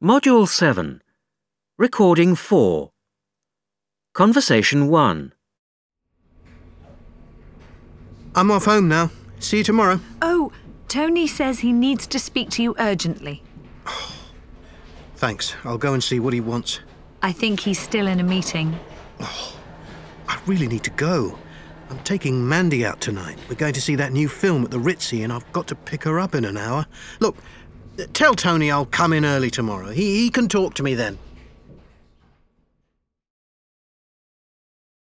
Module 7. Recording 4. Conversation 1. I'm off home now. See you tomorrow. Oh, Tony says he needs to speak to you urgently. Thanks. I'll go and see what he wants. I think he's still in a meeting. I really need to go. I'm taking Mandy out tonight. We're going to see that new film at the Ritzy and I've got to pick her up in an hour. Look, tell Tony I'll come in early tomorrow. He can talk to me then.